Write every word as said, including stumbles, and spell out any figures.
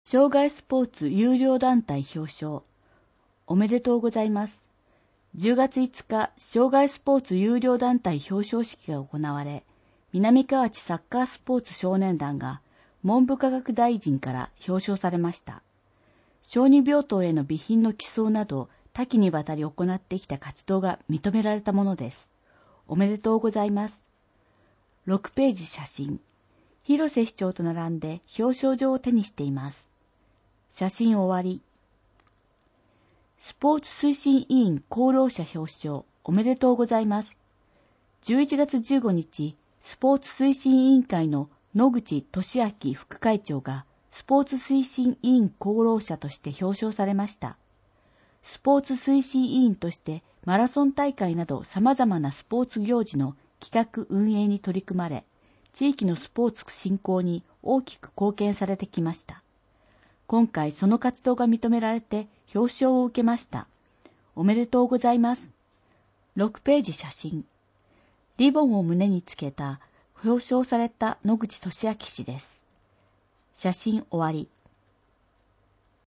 障害スポーツ有料団体表彰。おめでとうございます。じゅうがついつか、障害スポーツ有料団体表彰式が行われ、南河内サッカースポーツ少年団が文部科学大臣から表彰されました。小児病棟への備品の寄贈など多岐にわたり行ってきた活動が認められたものです。おめでとうございます。ろくページ写真。広瀬市長と並んで表彰状を手にしています。写真終わり。スポーツ推進委員功労者表彰おめでとうございます。じゅういちがつじゅうごにち、スポーツ推進委員会の野口俊明副会長がスポーツ推進委員功労者として表彰されました。スポーツ推進委員としてマラソン大会など様々なスポーツ行事の企画運営に取り組まれ、地域のスポーツ振興に大きく貢献されてきました。今回その活動が認められて表彰を受けました。おめでとうございます。ろくページ写真。リボンを胸につけた表彰された野口俊明氏です。写真終わり。